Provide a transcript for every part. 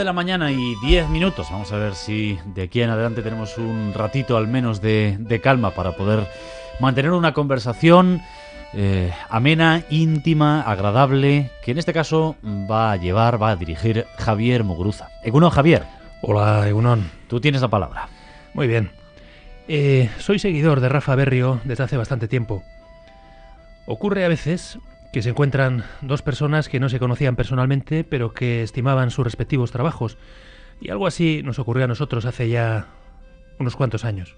9:10 a.m. Vamos a ver si de aquí en adelante tenemos un ratito al menos de calma para poder mantener una conversación amena, íntima, agradable, que en este caso va a dirigir Javier Muguruza. Egunon, Javier. Hola, Egunon. Tú tienes la palabra. Muy bien. Soy seguidor de Rafa Berrio desde hace bastante tiempo. Ocurre a veces que se encuentran dos personas que no se conocían personalmente, pero que estimaban sus respectivos trabajos. Y algo así nos ocurrió a nosotros hace ya unos cuantos años.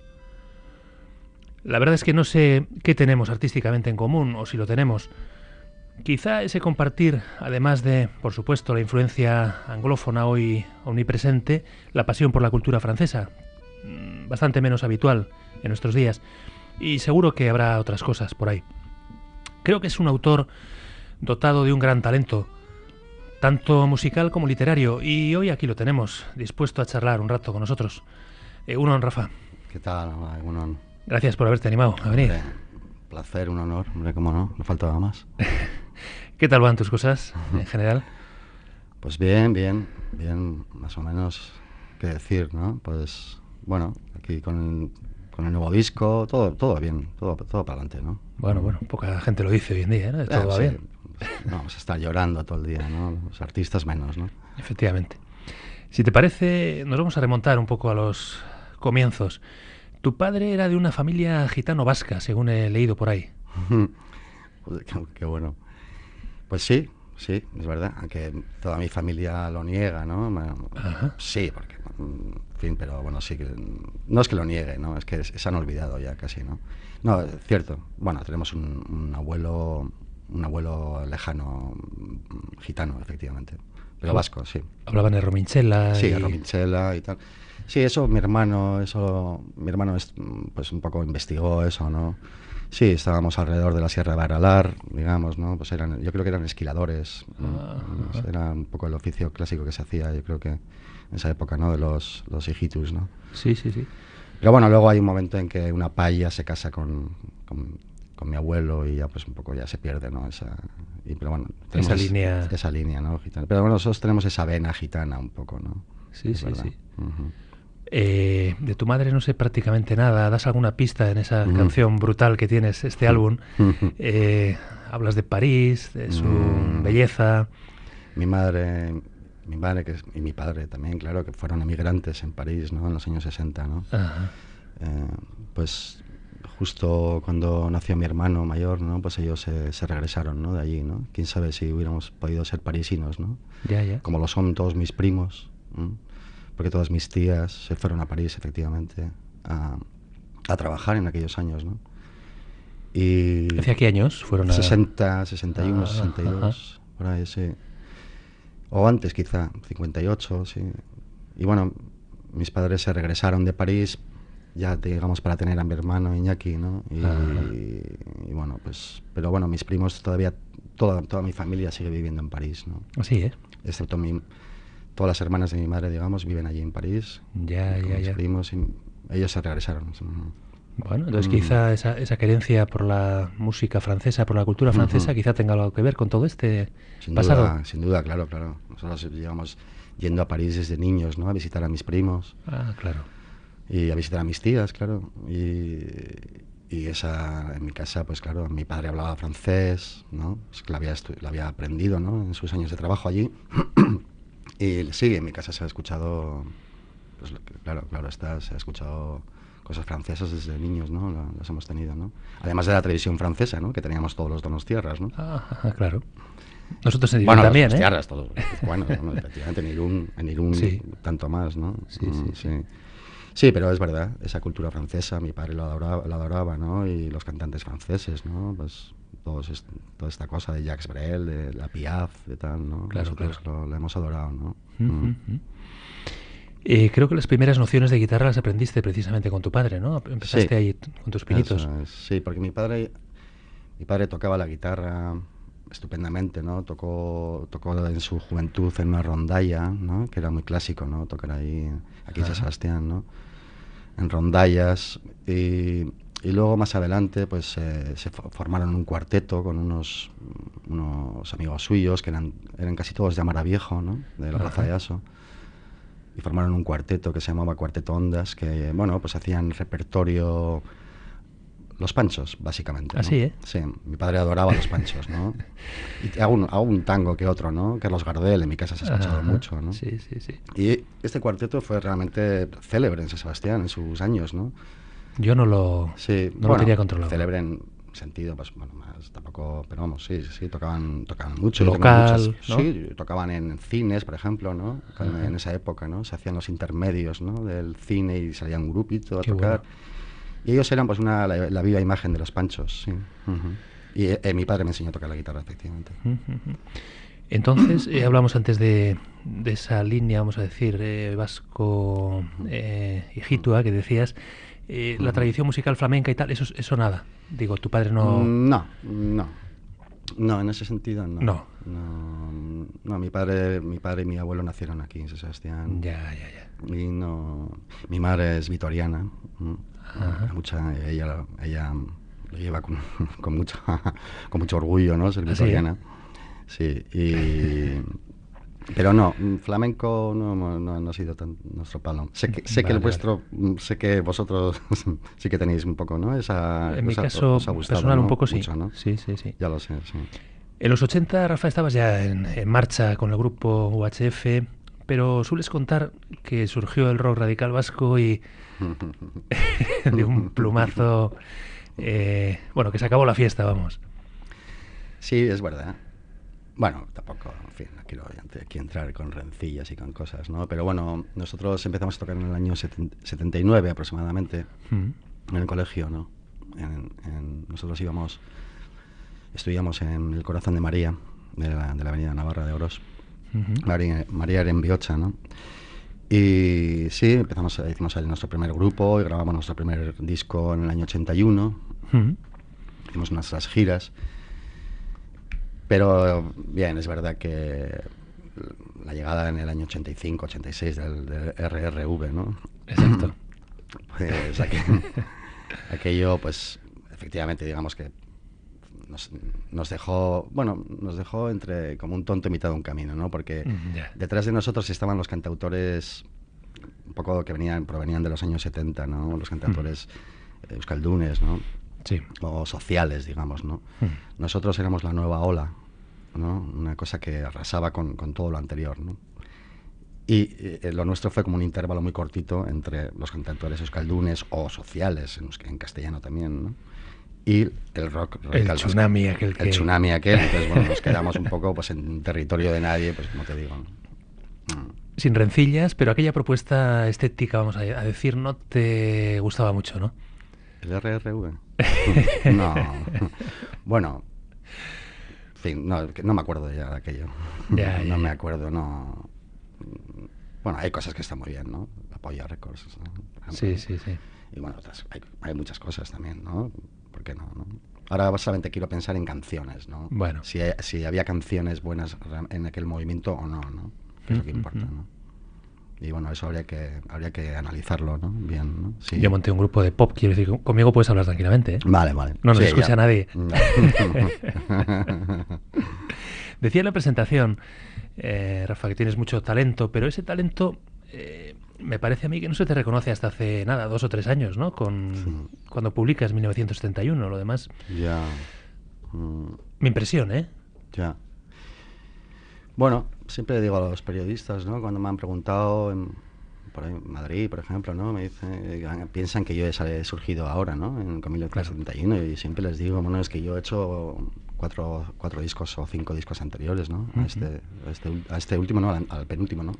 La verdad es que no sé qué tenemos artísticamente en común, o si lo tenemos. Quizá ese compartir, además de, por supuesto, la influencia anglófona hoy omnipresente, la pasión por la cultura francesa, bastante menos habitual en nuestros días. Y seguro que habrá otras cosas por ahí. Creo que es un autor dotado de un gran talento, tanto musical como literario, y hoy aquí lo tenemos, dispuesto a charlar un rato con nosotros. Egunon, Rafa. ¿Qué tal? Hola, Egunon. Gracias por haberte animado a venir. Hombre, un placer, un honor, hombre, cómo no faltaba más. ¿Qué tal van tus cosas en general? Pues bien, más o menos, qué decir, ¿no? Pues bueno, aquí con el nuevo disco, todo bien, todo para adelante, ¿no? Bueno, poca gente lo dice hoy en día, ¿no? Todo va bien. Vamos a estar llorando todo el día, ¿no? Los artistas menos, ¿no? Efectivamente. Si te parece, nos vamos a remontar un poco a los comienzos. Tu padre era de una familia gitano-vasca, según he leído por ahí. Joder, qué bueno. Pues sí, es verdad, aunque toda mi familia lo niega, ¿no? Ajá. Sí, porque, en fin, pero bueno, sí que no es que lo niegue, ¿no? Es que se han olvidado ya casi, ¿no? No, es cierto. Bueno, tenemos un abuelo lejano, gitano, efectivamente, pero vasco, sí. Hablaban de Rominchela. Sí, Rominchela y tal. Sí, mi hermano pues un poco investigó eso, ¿no? Sí, estábamos alrededor de la Sierra de Aralar, digamos, ¿no? Pues yo creo que eran esquiladores. Era un poco el oficio clásico que se hacía, yo creo que en esa época, ¿no? De los hijitus, ¿no? Sí. Pero bueno, luego hay un momento en que una paya se casa con mi abuelo y ya pues un poco ya se pierde, ¿no? Pero bueno, esa línea, ¿no? Gitana. Pero bueno, nosotros tenemos esa vena gitana un poco, ¿no? Sí. Uh-huh. De tu madre no sé prácticamente nada. ¿Das alguna pista en esa canción brutal que tienes, este álbum? Hablas de París, de su belleza. Mi madre y mi padre también, claro, que fueron emigrantes en París, ¿no? En los años 60, ¿no? Ajá. Pues justo cuando nació mi hermano mayor, ¿no? Pues ellos se regresaron, ¿no? De allí, ¿no? Quién sabe si hubiéramos podido ser parisinos, ¿no? Ya. Como lo son todos mis primos, ¿no? Porque todas mis tías se fueron a París, efectivamente, a trabajar en aquellos años, ¿no? Y ¿Hacia qué años fueron 60, 61, 62, por ahí, sí. O antes, quizá, 58, sí. Y bueno, mis padres se regresaron de París, ya, digamos, para tener a mi hermano Iñaki, ¿no? Y bueno, pues... Pero bueno, mis primos todavía... Toda mi familia sigue viviendo en París, ¿no? Así, ¿eh? Excepto todas las hermanas de mi madre, digamos, viven allí en París. Ya. Mis primos, y ellos se regresaron. Bueno, entonces quizá esa querencia por la música francesa, por la cultura francesa, quizá tenga algo que ver con todo este pasado. Sin duda, claro. Nosotros llevamos yendo a París desde niños, ¿no? A visitar a mis primos. Claro. Y a visitar a mis tías, claro. Y en mi casa, pues claro, mi padre hablaba francés, ¿no? Pues que lo había aprendido, ¿no? En sus años de trabajo allí. Y sí, en mi casa se ha escuchado, pues claro está, se ha escuchado cosas francesas desde niños, ¿no? Las hemos tenido, ¿no? Además de la televisión francesa, ¿no? Que teníamos todos los donostiarras, ¿no? Claro. Nosotros en Irún también, los donostiarras, todos. Bueno, efectivamente, en Irún sí. Tanto más, ¿no? Sí. Sí, pero es verdad, esa cultura francesa, mi padre la adoraba, ¿no? Y los cantantes franceses, ¿no? Pues toda esta cosa de Jacques Brel, de la Piaf, de tal, ¿no? Claro. Lo hemos adorado, ¿no? Creo que las primeras nociones de guitarra las aprendiste precisamente con tu padre, ¿no? Empezaste ahí con tus pinitos. Sí, porque mi padre tocaba la guitarra estupendamente, ¿no? Tocó en su juventud en una rondalla, ¿no? Que era muy clásico, ¿no? Tocar aquí en San Sebastián, ¿no? En rondallas y luego más adelante pues se formaron un cuarteto con unos amigos suyos que eran casi todos de Amara Viejo, ¿no? De la Plaza de Aso. y formaron un cuarteto que se llamaba Cuarteto Ondas, que, bueno, pues hacían repertorio... Los Panchos, básicamente, ¿no? Así, ¿eh? Sí, mi padre adoraba los Panchos, ¿no? Y hago un tango que otro, ¿no? Carlos Gardel, en mi casa se ha escuchado mucho, ¿no? Sí, sí, sí. Y este cuarteto fue realmente célebre en San Sebastián, en sus años, ¿no? Yo no lo tenía controlado. Célebre en sentido, pues, bueno, más tampoco, pero vamos, sí, tocaban mucho. Local, ¿no? Sí, tocaban en cines, por ejemplo, ¿no? En esa época, ¿no? Se hacían los intermedios, ¿no? Del cine y salía un grupito a tocar. Bueno. Y ellos eran pues la viva imagen de los Panchos, sí. Y mi padre me enseñó a tocar la guitarra, efectivamente. Entonces, hablamos antes de esa línea, vamos a decir, vasco y jitua, que decías, la tradición musical flamenca y tal, eso nada. Digo, tu padre no... No, en ese sentido no. No, mi padre y mi abuelo nacieron aquí en San Sebastián. Ya. Y no... Mi madre es vitoriana. Ella lo lleva con mucho orgullo, ¿no? Ser vitoriana. Sí, pero no, flamenco no ha sido tan nuestro palo. Sé que el vuestro, sé que vosotros sí que tenéis un poco, ¿no? En mi caso os ha gustado, personal, ¿no? un poco sí. Mucho, ¿no? Sí. Ya lo sé, sí. En los 80, Rafa, estabas ya en marcha con el grupo UHF, pero sueles contar que surgió el rock radical vasco y de un plumazo, bueno, que se acabó la fiesta, vamos. Sí, es verdad. Bueno, tampoco, en fin, no quiero aquí entrar con rencillas y con cosas, ¿no? Pero bueno, nosotros empezamos a tocar en el año 79 aproximadamente, en el colegio, ¿no? Nosotros estudiamos en el Corazón de María, de la Avenida Navarra de Oros. María era en Biocha, ¿no? Y sí, hicimos nuestro primer grupo y grabamos nuestro primer disco en el año 81. Hicimos nuestras giras. Pero bien, es verdad que la llegada en el año 85, 86 del RRV, ¿no? Exacto. Pues aquello, pues efectivamente, digamos que nos dejó entre como un tonto en mitad de un camino, ¿no? Porque detrás de nosotros estaban los cantautores un poco que provenían de los años 70, ¿no? Los cantautores euskaldunes, ¿no? Sí. O sociales, digamos, ¿no? Nosotros éramos la nueva ola, ¿no? Una cosa que arrasaba con todo lo anterior, ¿no? Y lo nuestro fue como un intervalo muy cortito entre los cantautores euskaldunes o sociales, en castellano también, ¿no? Y el rock radical. El tsunami aquel. Entonces, bueno, nos quedamos un poco pues en territorio de nadie, pues como te digo. Sin rencillas, pero aquella propuesta estética, vamos a decir, no te gustaba mucho, ¿no? ¿El RRV? No. Bueno, en fin, no me acuerdo ya de aquello. No me acuerdo, no. Bueno, hay cosas que están muy bien, ¿no? Apoya Records, ¿no? Sí. Y bueno, hay muchas cosas también, ¿no? ¿Por qué no? Ahora solamente quiero pensar en canciones, ¿no? Bueno. Si había canciones buenas en aquel movimiento o no, ¿no? Que es lo que importa, ¿no? Y bueno, eso habría que analizarlo, ¿no? Bien, ¿no? Sí. Yo monté un grupo de pop, quiero decir, conmigo puedes hablar tranquilamente, ¿eh? Vale. No nos escucha nadie. No. Decía en la presentación, Rafa, que tienes mucho talento, pero ese talento me parece a mí que no se te reconoce hasta hace nada, 2 o 3 años, ¿no? Cuando publicas 1971, lo demás. Ya. Mi impresión, ¿eh? Ya. Bueno, siempre digo a los periodistas, ¿no? Cuando me han preguntado por ahí en Madrid, por ejemplo, ¿no? Me dicen, piensan que yo he surgido ahora, ¿no? En 1971, y siempre les digo, bueno, es que yo he hecho 4 discos o 5 discos anteriores, ¿no? A este último, no, al penúltimo, ¿no?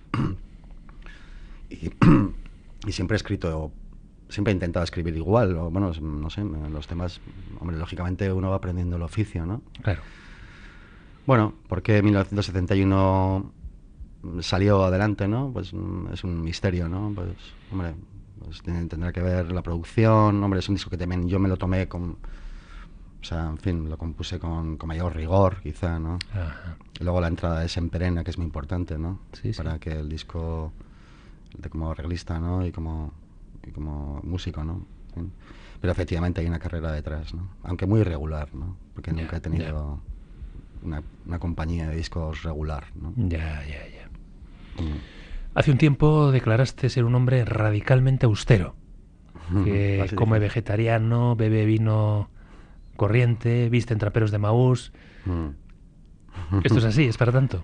Y siempre he intentado escribir igual, o bueno, no sé, los temas, hombre, lógicamente uno va aprendiendo el oficio, ¿no? Claro. Bueno, ¿por qué 1971 salió adelante, no? Pues es un misterio, ¿no? Pues, hombre, pues tendrá que ver la producción, hombre, es un disco que también yo me lo tomé o sea, en fin, lo compuse con mayor rigor, quizá, ¿no? Ajá. Y luego la entrada de Semperena, que es muy importante, ¿no? Sí. Para que el disco, como arreglista, ¿no? Y como músico, ¿no? ¿Sí? Pero efectivamente hay una carrera detrás, ¿no? Aunque muy irregular, ¿no? Porque nunca he tenido una compañía de discos regular, ¿no? Ya. Hace un tiempo declaraste ser un hombre radicalmente austero, que Así come dices. vegetariano, bebe vino corriente, viste en traperos de Maús. Mm. Esto es así, es para tanto.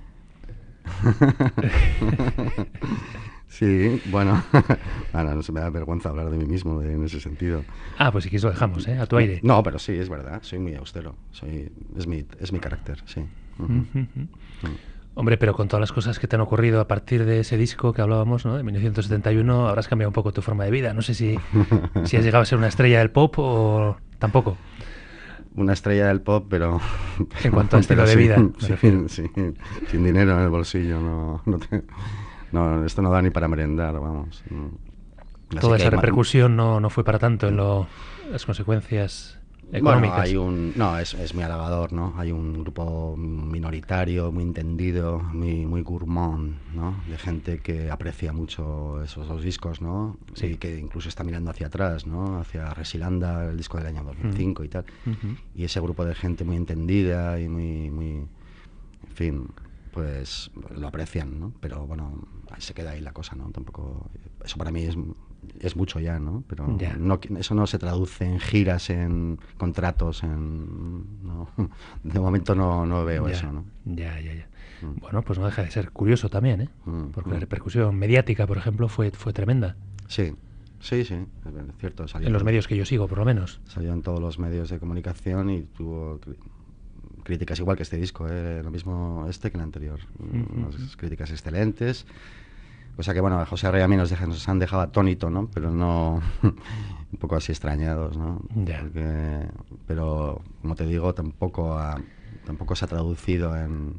Sí, bueno, ahora no se me da vergüenza hablar de mí mismo en ese sentido. Ah, pues si quieres lo dejamos, ¿eh? A tu aire. No, pero sí, es verdad, soy muy austero, es mi carácter, sí. Ujú. Ujú. Mm. Hombre, pero con todas las cosas que te han ocurrido a partir de ese disco que hablábamos, ¿no? De 1971, habrás cambiado un poco tu forma de vida. No sé si has llegado a ser una estrella del pop o tampoco. Una estrella del pop, pero En cuanto a estilo pero de vida, me refiero. sin dinero en el bolsillo, no, esto no da ni para merendar, vamos. Así Toda que esa repercusión no fue para tanto en las consecuencias económicas. Bueno, es muy halagador, ¿no? Hay un grupo minoritario, muy entendido, muy gourmand, ¿no? De gente que aprecia mucho esos dos discos, ¿no? Sí. Y que incluso está mirando hacia atrás, ¿no? Hacia Resilanda, el disco del año 2005 y tal. Ujú. Y ese grupo de gente muy entendida y en fin, pues lo aprecian, ¿no? Pero bueno, ahí se queda ahí la cosa, ¿no? Tampoco, eso para mí es mucho ya, ¿no? Pero Ya. eso no se traduce en giras, en contratos, no. De momento no veo Ya, eso, ¿no? ya. Mm. Bueno, pues no deja de ser curioso también, ¿eh? Porque la repercusión mediática, por ejemplo, fue tremenda. Sí, es cierto. En los medios que yo sigo, por lo menos. Salió en todos los medios de comunicación y tuvo críticas igual que este disco, lo mismo que el anterior. Unas críticas excelentes. O sea que, bueno, a José Arraya a mí nos han dejado atónito, ¿no? Pero no... un poco así extrañados, ¿no? Ya. Pero, como te digo, tampoco se ha traducido en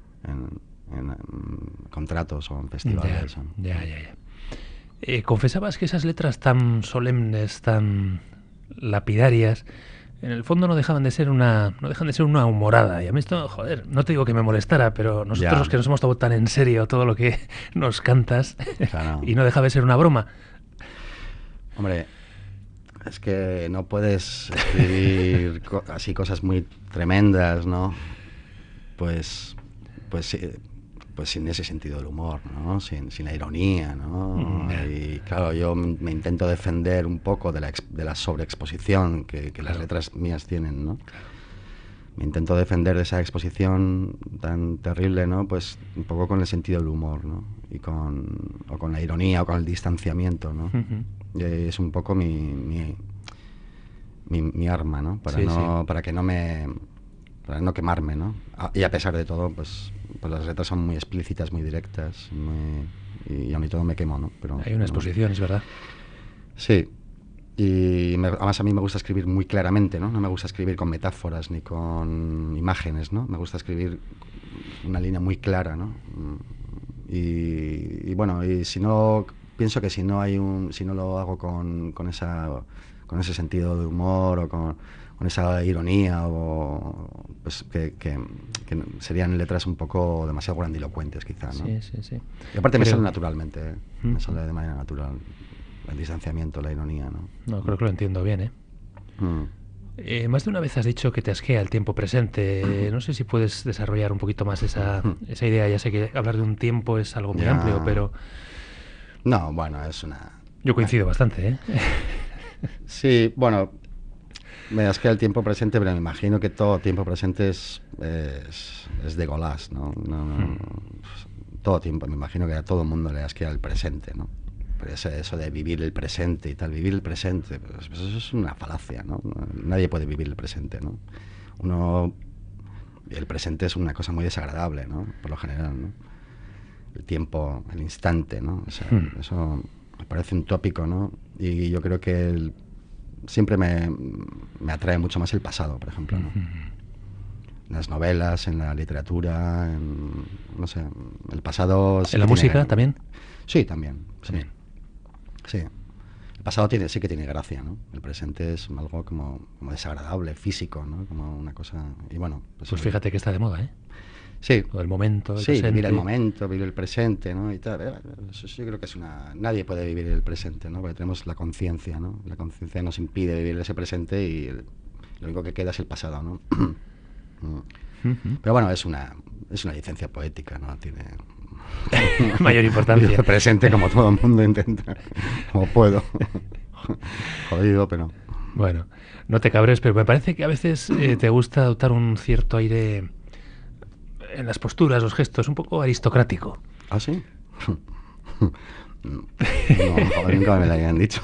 contratos o en festivales. Ya. Confesabas que esas letras tan solemnes, tan lapidarias, en el fondo no dejan de ser una humorada. Y a mí esto, joder, no te digo que me molestara, pero nosotros Ya. los que nos hemos tomado tan en serio todo lo que nos cantas, Claro. y no deja de ser una broma. Hombre, es que no puedes escribir así cosas muy tremendas, ¿no? Pues sin ese sentido del humor, ¿no? Sin la ironía, ¿no? Y claro, yo me intento defender un poco de la sobreexposición que las letras mías tienen, ¿no? Me intento defender de esa exposición tan terrible, ¿no? Pues un poco con el sentido del humor, ¿no? O con la ironía o con el distanciamiento, ¿no? Y es un poco mi arma, ¿no? Para no quemarme, ¿no? Y a pesar de todo, pues las letras son muy explícitas, muy directas, y a mí todo me quemo, ¿no? Pero hay una exposición, es verdad. Sí. Y además a mí me gusta escribir muy claramente, ¿no? No me gusta escribir con metáforas ni con imágenes, ¿no? Me gusta escribir una línea muy clara, ¿no? Y bueno, y pienso que si no lo hago con ese sentido de humor o con esa ironía, pues que serían letras un poco demasiado grandilocuentes, quizá, ¿no? Sí. Y aparte me sale naturalmente, me sale de manera natural el distanciamiento, la ironía, ¿no? No, creo que lo entiendo bien, ¿eh? Más de una vez has dicho que te asquea el tiempo presente. No sé si puedes desarrollar un poquito más esa idea. Ya sé que hablar de un tiempo es algo muy amplio, pero... No, bueno, es una... Yo coincido bastante, ¿eh? Sí, bueno, me asquea el tiempo presente, pero me imagino que todo tiempo presente es de Golás, ¿no? Todo tiempo, me imagino que a todo el mundo le asquea el presente, ¿no? Pero eso de vivir el presente y tal, vivir el presente, pues eso es una falacia, ¿no? Nadie puede vivir el presente, ¿no? El presente es una cosa muy desagradable, ¿no? Por lo general, ¿no? El tiempo, el instante, ¿no? O sea, eso me parece un tópico, ¿no? Y yo creo que siempre me atrae mucho más el pasado, por ejemplo, ¿no? En las novelas, en la literatura, no sé, el pasado... ¿En la música también? Sí, también. Sí. El pasado sí que tiene gracia, ¿no? El presente es algo como desagradable, físico, ¿no? Como una cosa... Y bueno... Pues fíjate que está de moda, ¿eh? Sí. O el momento, el sí, presente. Vivir el momento, vivir el presente, ¿no? Y tal. Eso yo creo que nadie puede vivir el presente, ¿no? Porque tenemos la conciencia, ¿no? La conciencia nos impide vivir ese presente y lo único que queda es el pasado, ¿no? Pero bueno, es una licencia poética, ¿no? mayor importancia. Yo presente como todo el mundo intenta, como puedo. Jodido, pero... Bueno, no te cabres, pero me parece que a veces te gusta adoptar un cierto aire en las posturas, los gestos, un poco aristocrático. ¿Ah, sí? No, joder, nunca me lo habían dicho.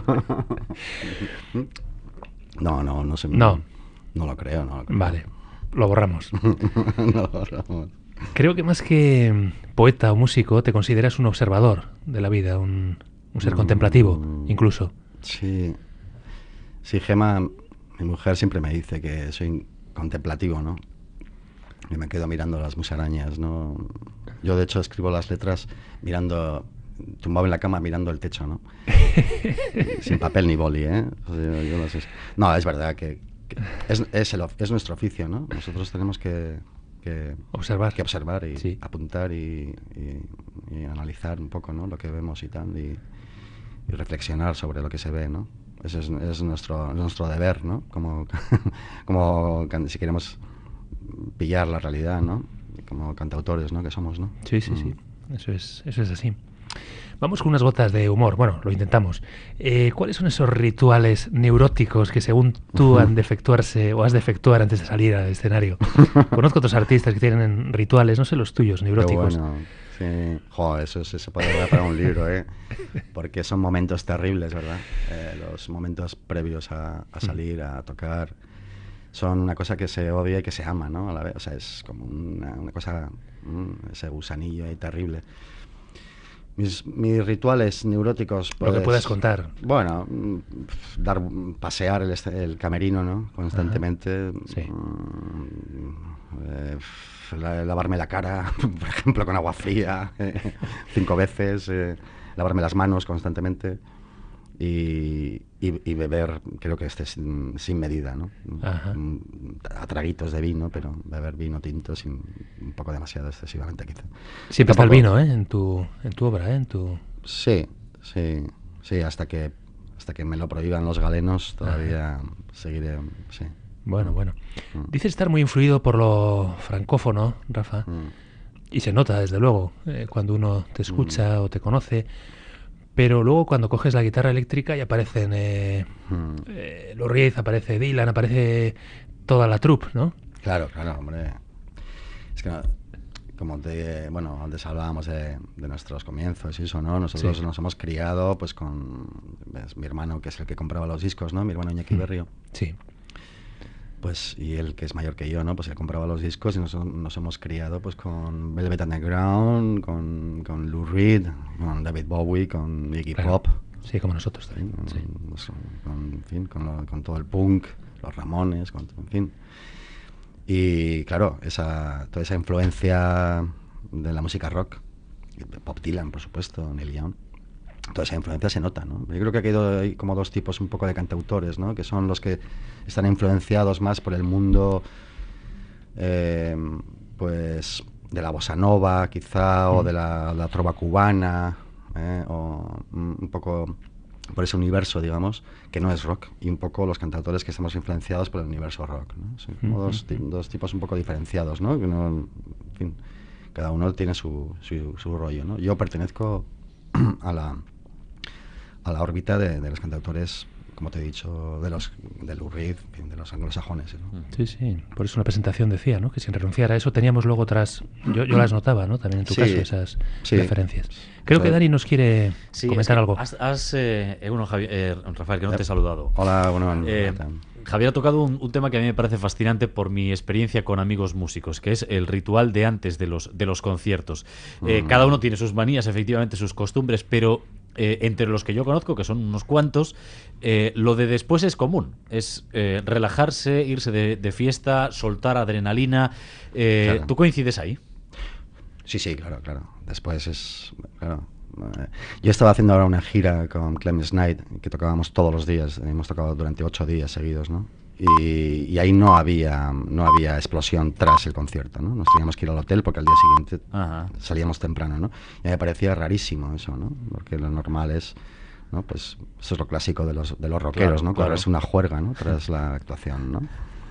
No sé. No. No lo creo, no lo creo. Vale, lo borramos. No lo borramos. Creo que más que poeta o músico te consideras un observador de la vida, un ser contemplativo, incluso. Sí. Sí, Gema, mi mujer siempre me dice que soy contemplativo, ¿no? Y me quedo mirando las musarañas, ¿no? Yo, de hecho, escribo las letras mirando, tumbado en la cama mirando el techo, ¿no? Sin papel ni boli, ¿eh? O sea, yo no sé. No, es verdad que es nuestro oficio, ¿no? Nosotros tenemos que observar. y Sí. apuntar y analizar un poco, ¿no? Lo que vemos y tal, y reflexionar sobre lo que se ve, ¿no? Ese es nuestro deber, ¿no? Como si queremos pillar la realidad, ¿no? Como cantautores, ¿no? Que somos, ¿no? Sí. Eso es así. Vamos con unas gotas de humor. Bueno, lo intentamos. ¿Cuáles son esos rituales neuróticos que según tú han de efectuarse o has de efectuar antes de salir al escenario? Conozco otros artistas que tienen rituales, no sé los tuyos, neuróticos. Qué bueno. Sí. Joder, eso se puede dar para un libro, ¿eh? Porque son momentos terribles, ¿verdad? Los momentos previos a salir, a tocar, son una cosa que se odia y que se ama, ¿no? A la vez. O sea, es como una cosa, ese gusanillo ahí terrible. Mis rituales neuróticos, pues... Lo que puedas contar. Bueno, pasear el camerino, ¿no? Constantemente. Sí. Lavarme la cara, por ejemplo, con agua fría 5 veces, lavarme las manos constantemente y beber, creo que sin medida, ¿no? A traguitos de vino, pero beber vino tinto un poco demasiado excesivamente, quizá. Siempre está el vino, ¿eh? En tu obra, ¿eh? Sí, hasta que me lo prohíban los galenos, todavía seguiré, sí. Bueno. Dices estar muy influido por lo francófono, Rafa, y se nota, desde luego, cuando uno te escucha o te conoce, pero luego cuando coges la guitarra eléctrica y aparecen Lou Reed, aparece Dylan, aparece toda la troupe, ¿no? Claro, hombre. Es que, como antes hablábamos de nuestros comienzos y eso, ¿no? Nosotros nos hemos criado pues con mi hermano, que es el que compraba los discos, ¿no? Mi hermano Iñaki Berrio. Sí. Pues, y él, que es mayor que yo, ¿no? Pues él compraba los discos y nos hemos criado pues con Velvet Underground, con Lou Reed, con David Bowie, con Iggy Pop. Sí, como nosotros también. Con todo el punk, los Ramones, en fin. Y claro, toda esa influencia de la música rock, Bob Dylan, por supuesto, Neil Young, toda esa influencia se nota, ¿no? Yo creo que hay como dos tipos un poco de cantautores, ¿no? Que son los que están influenciados más por el mundo, pues, de la bossa nova, quizá, o de la trova cubana, o un poco por ese universo, digamos, que no es rock, y un poco los cantautores que estamos influenciados por el universo rock, ¿no? Son como dos tipos un poco diferenciados, ¿no? Que en fin, cada uno tiene su rollo, ¿no? Yo pertenezco a la órbita de los cantautores, como te he dicho, de Lou Reed, de los anglosajones, ¿no? Sí, por eso una presentación decía, ¿no? Que sin renunciar a eso teníamos luego otras... Yo las notaba, ¿no? También en tu caso, esas referencias. Creo que Dani nos quiere comentar algo. Rafael, que no te he saludado. Hola, bueno. Javier ha tocado un tema que a mí me parece fascinante por mi experiencia con amigos músicos, que es el ritual de antes de los conciertos. Cada uno tiene sus manías, efectivamente, sus costumbres, pero... entre los que yo conozco, que son unos cuantos, lo de después es común. Es relajarse, irse de fiesta, soltar adrenalina. Claro. ¿Tú coincides ahí? Sí, claro. Después es... Claro. Yo estaba haciendo ahora una gira con Clemens Knight, que tocábamos todos los días. Hemos tocado durante 8 días seguidos, ¿no? Y ahí no había explosión tras el concierto, ¿no? Nos teníamos que ir al hotel porque al día siguiente salíamos temprano, ¿no? Y me parecía rarísimo eso, ¿no? Porque lo normal es, ¿no? Pues eso es lo clásico de los rockeros, ¿no? Correrse una juerga, ¿no? Tras la actuación, ¿no?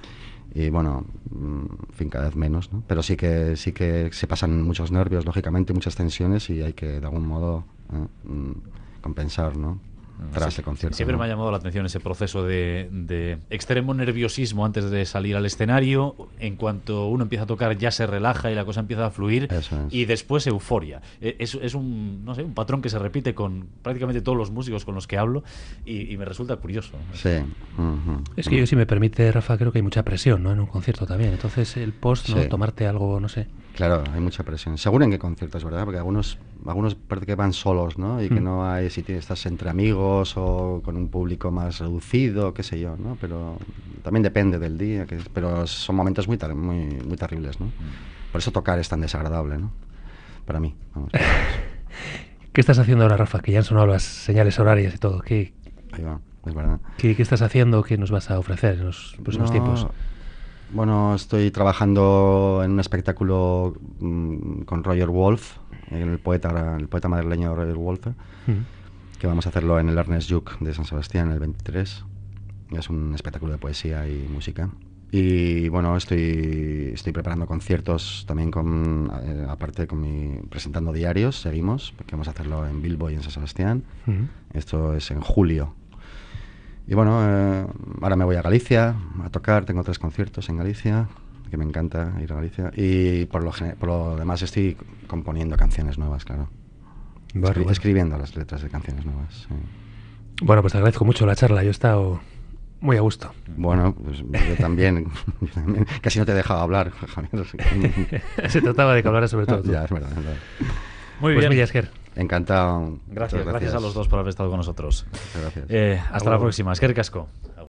Y bueno, en fin, cada vez menos, ¿no? Pero sí que se pasan muchos nervios, lógicamente, muchas tensiones, y hay que de algún modo compensar, ¿no? Tras el concierto. Siempre me ha llamado la atención ese proceso de extremo nerviosismo antes de salir al escenario. En cuanto uno empieza a tocar, ya se relaja y la cosa empieza a fluir. Eso es. Y después euforia. Es un, no sé, un patrón que se repite con prácticamente todos los músicos con los que hablo, y me resulta curioso. Sí. Es que yo, si me permite, Rafa, creo que hay mucha presión, ¿no?, en un concierto también. Entonces, el post, ¿no?, Sí. tomarte algo, no sé. Claro, hay mucha presión. Seguro en qué conciertos, ¿verdad? Porque algunos parece que van solos, ¿no? Y que no hay, si estás entre amigos o con un público más reducido, qué sé yo, ¿no? Pero también depende del día, pero son momentos muy terribles, ¿no? Por eso tocar es tan desagradable, ¿no? Para mí, vamos. ¿Qué estás haciendo ahora, Rafa? Que ya han sonado las señales horarias y todo. ¿Qué Ahí va, es verdad. estás haciendo? ¿Qué nos vas a ofrecer en los próximos tiempos? Bueno, estoy trabajando en un espectáculo con Roger Wolf, el poeta madrileño Roger Wolf, que vamos a hacerlo en el Ernest Lluch de San Sebastián el 23. Es un espectáculo de poesía y música. Y bueno, estoy preparando conciertos también aparte presentando diarios, seguimos, porque vamos a hacerlo en Bilbo y en San Sebastián. Esto es en julio. Y bueno, ahora me voy a Galicia a tocar, tengo 3 conciertos en Galicia, que me encanta ir a Galicia. Y por lo demás estoy componiendo canciones nuevas, claro. Escribiendo las letras de canciones nuevas. Sí. Bueno, pues te agradezco mucho la charla, yo he estado muy a gusto. Bueno, pues yo también casi no te he dejado hablar, Javier. Se trataba de que hablaras sobre todo tú. Ya, es verdad. Muy Pues bien. Milla Esker. Encantado. Gracias a los dos por haber estado con nosotros. Muchas gracias. Hasta la próxima. Eskerrik asko.